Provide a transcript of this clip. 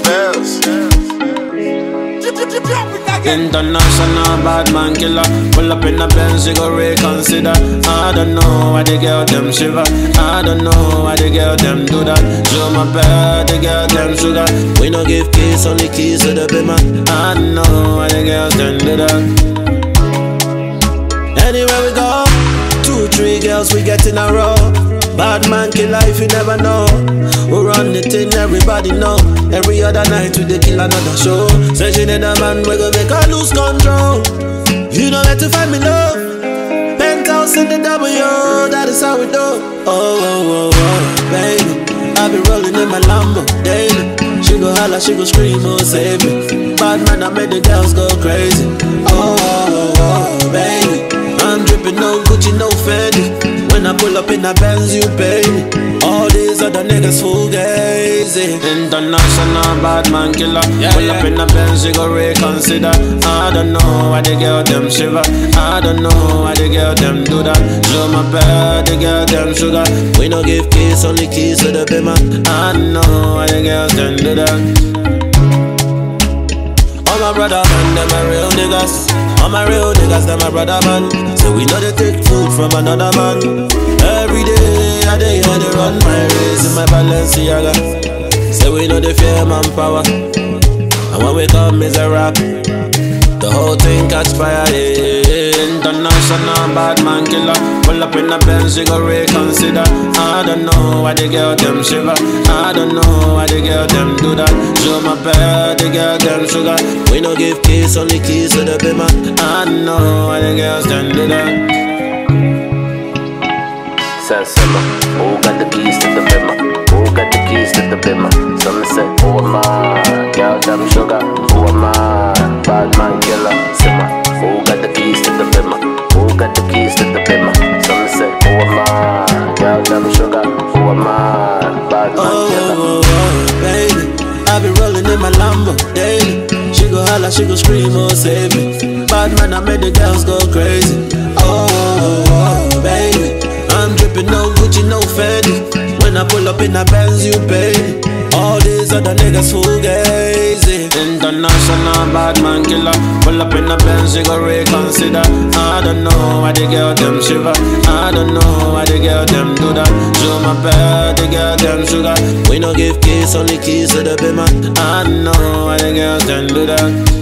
International bad man killer. Pull up in a Benz, you go reconsider. I don't know why the girl them shiver. I don't know why the girl them do that. Show my bed, the girl them sugar. We no give keys, only keys to the bimmer. I don't know why the girls them do that. Anywhere we go, 2, 3 girls we get in a row. Bad man killer if you never know. We run the thing, everybody know. Every other night we dey kill another show. Say she need a man, we gon' make her lose control. You know where to find me love. Penthouse in the W, that is how we do. Oh, baby, I be rolling in my Lambo daily. She go holla, she go scream, oh save me. Bad man, I made the girls go crazy. Oh, baby, I'm dripping no Gucci, no Fendi. When I pull up in a Benz, you pay me. All these other niggas fugazi. International bad man killer. Pull up in a Benz, you go reconsider. I don't know why the girl them shiver. I don't know why the girl them do that. Show my bed, the girl them sugar. We no give keys, only keys to the bimmer. I don't know why the girls them do that. All my brother man, them a real niggas. All my real niggas, them my brother man. So we know they take food from another man. Every day, I day here they run my race in my Balenciaga. So we know they fear manpower. And when we come is a rap. The whole thing catch fire, yeah. International bad man killer. Pull up in a Benz, you go reconsider. I don't know why the girl them shiver. I don't know why the girl them do that. Show my bed, the girl them sugar. We no give keys, only keys to the bimmer. I don't know why the girls them do that. Said simmer, who got the keys to the bimmer? Who got the keys to the bimmer? Some say, who am I? Girl them sugar, who am I? Bad man killer, simmer. Who got the keys to the bimmer? Who got the keys to the bimmer? Some say, who am I? Girl them sugar, who am I? Bad man killer. Oh, baby, I be rolling in my Lambo daily. She go holla, she go scream, oh save me. Bad man, I made the girls go crazy. Oh, baby, I'm dripping no Gucci, no Fendi. When I pull up in a Benz, you pay me. All these other niggas fugazi. International bad man killer. Pull up in a Benz, you go reconsider. I don't know why the girl them shiver. I don't know why the girl them do that. Show my bed, the girl them sugar. We no give keys, only keys to the bimmer. I don't know why the girls them do that.